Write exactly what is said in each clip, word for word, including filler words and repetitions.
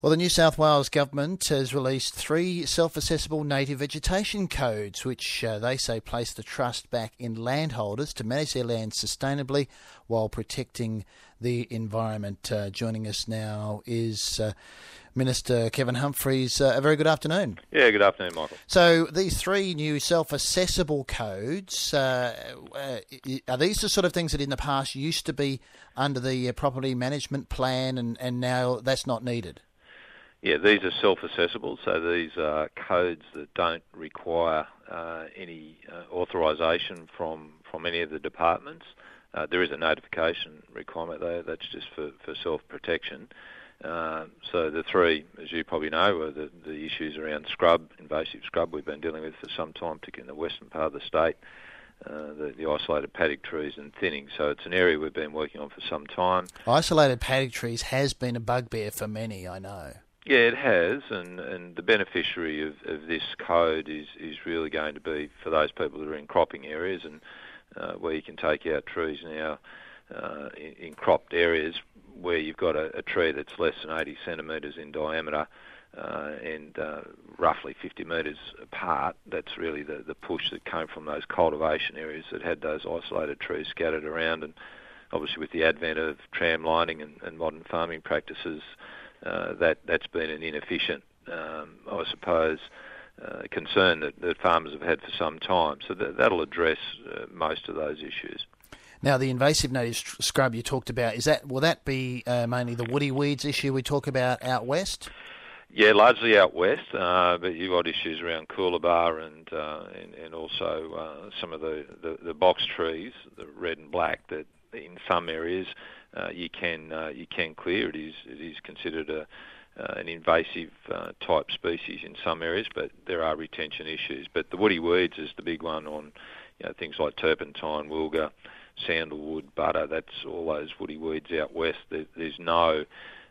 Well, the New South Wales Government has released three self-assessable native vegetation codes, which uh, they say place the trust back in landholders to manage their land sustainably while protecting the environment. Uh, joining us now is uh, Minister Kevin Humphries. Uh, a very good afternoon. Yeah, good afternoon, Michael. So these three new self-assessable codes, uh, uh, are these the sort of things that in the past used to be under the uh, property management plan and, and now that's not needed? Yeah, these are self-assessable, so these are codes that don't require uh, any uh, authorisation from, from any of the departments. Uh, there is a notification requirement though, that's just for, for self-protection. Uh, so the three, as you probably know, are the, the issues around scrub, invasive scrub we've been dealing with for some time, particularly in the western part of the state, uh, the, the isolated paddock trees and thinning. So it's an area we've been working on for some time. Isolated paddock trees has been a bugbear for many, I know. Yeah, it has, and, and the beneficiary of, of this code is, is really going to be for those people that are in cropping areas and uh, where you can take out trees now uh, in, in cropped areas where you've got a, a tree that's less than eighty centimetres in diameter uh, and uh, roughly fifty metres apart. That's really the, the push that came from those cultivation areas that had those isolated trees scattered around, and obviously with the advent of tram lining and, and modern farming practices, Uh, that, that's been an inefficient, um, I suppose, uh, concern that, that farmers have had for some time. So that, that'll address uh, most of those issues. Now, the invasive native scrub you talked about, is that will that be uh, mainly the woody weeds issue we talk about out west? Yeah, largely out west, uh, but you've got issues around coolabah and, uh, and and also uh, some of the, the, the box trees, the red and black, that in some areas uh, you can uh, you can clear. It is it is considered a uh, an invasive uh, type species in some areas, but there are retention issues. But the woody weeds is the big one on you know, things like turpentine, wilga, sandalwood, butter. That's all those woody weeds out west. There, there's no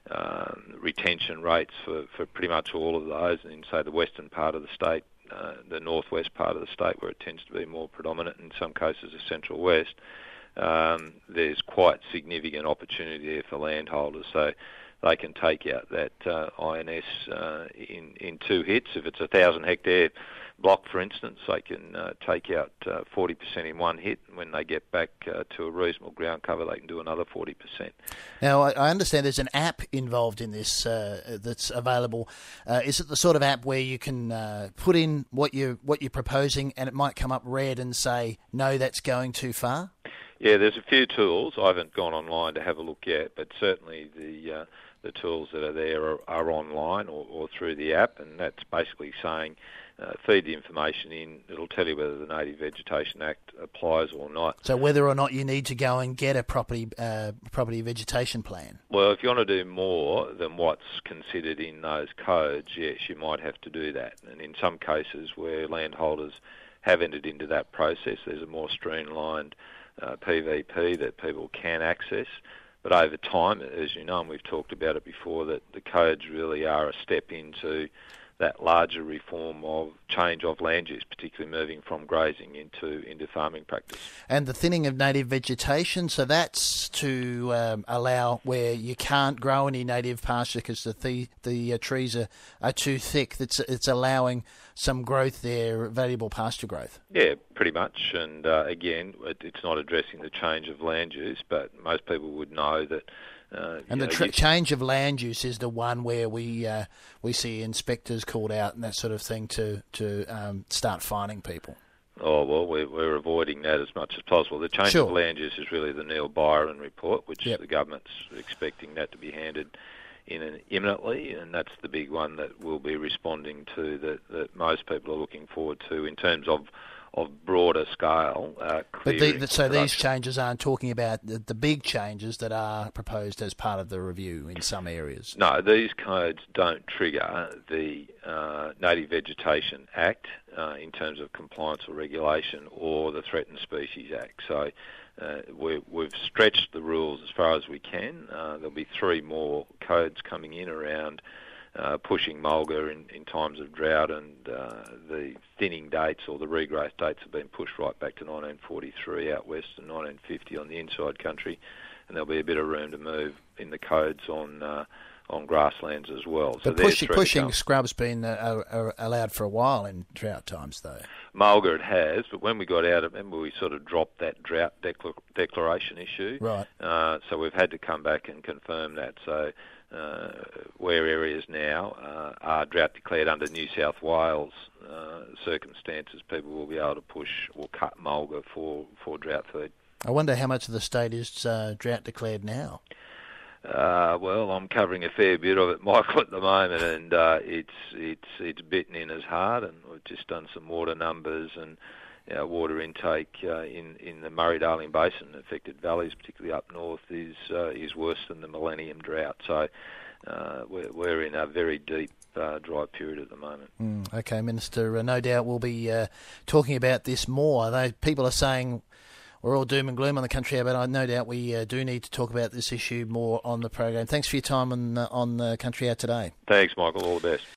Um, retention rates for, for pretty much all of those, and in, say, the western part of the state, uh, the northwest part of the state where it tends to be more predominant, in some cases the central west, um, there's quite significant opportunity there for landholders. So they can take out that uh, I N S uh, in, in two hits. If it's a one thousand hectare block, for instance, they can uh, take out uh, forty percent in one hit, and when they get back uh, to a reasonable ground cover, they can do another forty percent. Now, I, I understand there's an app involved in this uh, that's available. Uh, is it the sort of app where you can uh, put in what, you, what you're proposing and it might come up red and say, no, that's going too far? Yeah, there's a few tools. I haven't gone online to have a look yet, but certainly the uh, the tools that are there are, are online or, or through the app, and that's basically saying uh, feed the information in. It'll tell you whether the Native Vegetation Act applies or not. So whether or not you need to go and get a property uh, property vegetation plan? Well, if you want to do more than what's considered in those codes, yes, you might have to do that. And in some cases where landholders have entered into that process, there's a more streamlined uh, P V P that people can access. But over time, as you know, and we've talked about it before, that the codes really are a step into that larger reform of change of land use, particularly moving from grazing into into farming practice. And the thinning of native vegetation, so that's to um, allow where you can't grow any native pasture because the the, the uh, trees are, are too thick. It's it's allowing some growth there, valuable pasture growth. Yeah, pretty much. And uh, again, it, it's not addressing the change of land use, but most people would know that. Uh, and the know, tr- you... change of land use is the one where we uh, we see inspectors called out and that sort of thing to to um, start fining people. Oh, well, we're, we're avoiding that as much as possible. The change sure. of land use is really the Neil Byron report, which yep. the government's expecting that to be handed in an imminently, and that's the big one that we'll be responding to, that, that most people are looking forward to in terms of of broader scale. Uh, but the, so these changes aren't talking about the, the big changes that are proposed as part of the review in some areas? No, these codes don't trigger the uh, Native Vegetation Act uh, in terms of compliance or regulation, or the Threatened Species Act. So uh, we, we've stretched the rules as far as we can. Uh, there'll be three more codes coming in around Uh, pushing mulga in, in times of drought, and uh, the thinning dates or the regrowth dates have been pushed right back to nineteen forty-three out west and nineteen fifty on the inside country, and there'll be a bit of room to move in the codes on uh, on grasslands as well. So but push, pushing become... scrub's been uh, uh, allowed for a while in drought times, though. Mulga it has, but when we got out of, remember we sort of dropped that drought decla- declaration issue. Right. Uh, so we've had to come back and confirm that. So uh, where areas now uh, are drought declared under New South Wales uh, circumstances, people will be able to push or cut mulga for, for drought feed. I wonder how much of the state is uh, drought declared now. Uh, well, I'm covering a fair bit of it, Michael, at the moment, and uh, it's it's it's bitten in as hard. And we've just done some water numbers, and our water intake uh, in in the Murray-Darling Basin affected valleys, particularly up north, is uh, is worse than the Millennium drought. So uh, we're we're in a very deep uh, dry period at the moment. Mm, okay, Minister. Uh, no doubt we'll be uh, talking about this more. They, people are saying we're all doom and gloom on the country, but I no doubt we uh, do need to talk about this issue more on the program. Thanks for your time on, uh, on uh, Country Hour today. Thanks, Michael. All the best.